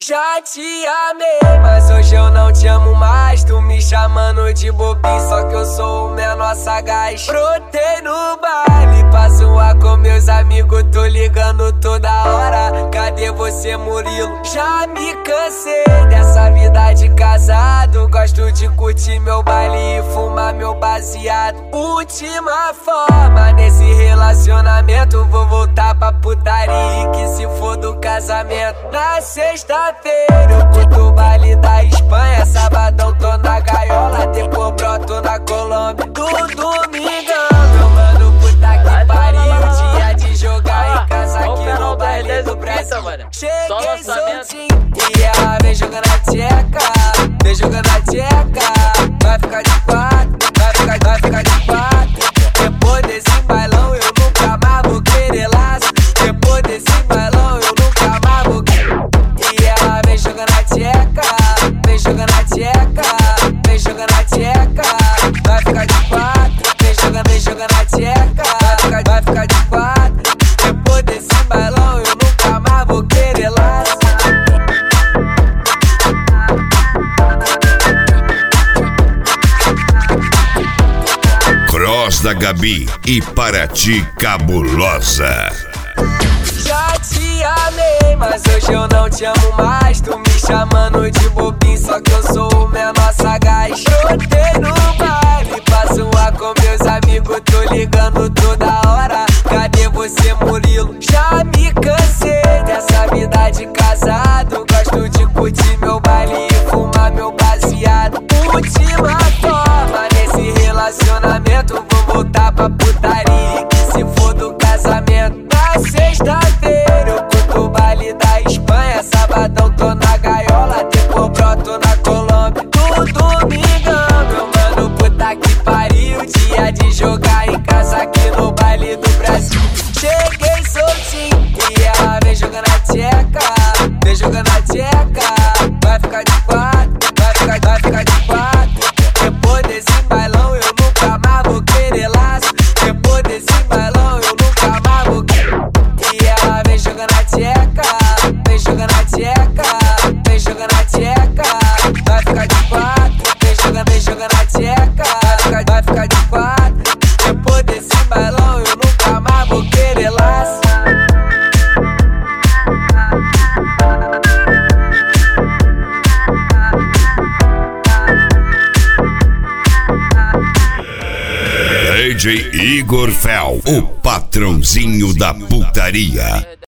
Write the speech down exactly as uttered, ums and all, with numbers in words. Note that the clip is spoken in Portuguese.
Já te amei, mas hoje eu não te amo mais. Tu me chamando de bobinho, só que eu sou o menor sagaz. Brotei no baile, passo a com meus amigos, tô ligando toda hora. Cadê você, Murilo? Já me cansei dessa vida de casado. Gosto de curtir meu baile e fumar meu baseado. Última forma nesse relacionamento, vou voltar pra putaria e que se for do casamento. Na sexta-feira eu curto o baile da Espanha, sabadão tô na gaiola, depois broto na Colômbia. Do domingão, meu mano, puta que pariu, dia de jogar em casa aqui no baile do Brasil. Cheguei soltinho e ela vem jogando a tcheca, vem jogando a tcheca. Vai ficar de quatro, vai ficar, vai ficar de quatro. Depois desse bailão eu nunca mais vou querer laço. Depois desse bailão eu nunca mais vou querer. E ela vem jogando a tcheca, vem jogando a tcheca, vem jogando a tcheca. Vai ficar de quatro, vem jogando, vem jogando a tcheca. Vai ficar, vai ficar de quatro. Depois desse bailão eu nunca mais vou querer laço. Cross da Gabi e Paraty Cabulosa. Já te amei, mas hoje eu não te amo mais. Tu me chamando de bobinho, só que eu sou o menor sagaz. Brotei no baile, passo a com meus amigos, tô ligando toda hora. Cadê você, Murilo? Já me cansei dessa vida de casado. Gosto de curtir meu baile e fumar meu baseado. Última forma nesse relacionamento, vou voltar pra putaria e que se for do casamento. Na sexta-feira eu curto o baile da Espanha, sabadão tô na gaiola, depois broto na Colômbia. Do domingão, meu mano, puta que pariu, dia de jogar em casa aqui no baile do Brasil. Cheguei soltinho e ela vem jogando a tcheca, vem jogando a tcheca. Vai ficar de quatro, vai ficar, vai ficar de quatro. Depois desse bailão eu nunca mais vou querer laço. Depois desse bailão eu nunca mais vou querer. E ela vem jogando a tcheca, vem jogando a tcheca, vem jogando a tcheca. Vai ficar de quatro, vem jogando, vem jogando a tcheca. Vai ficar, vai ficar de quatro. Depois desse bailão eu nunca mais vou querer laço. D J Igor Fel, o patrãozinho da putaria.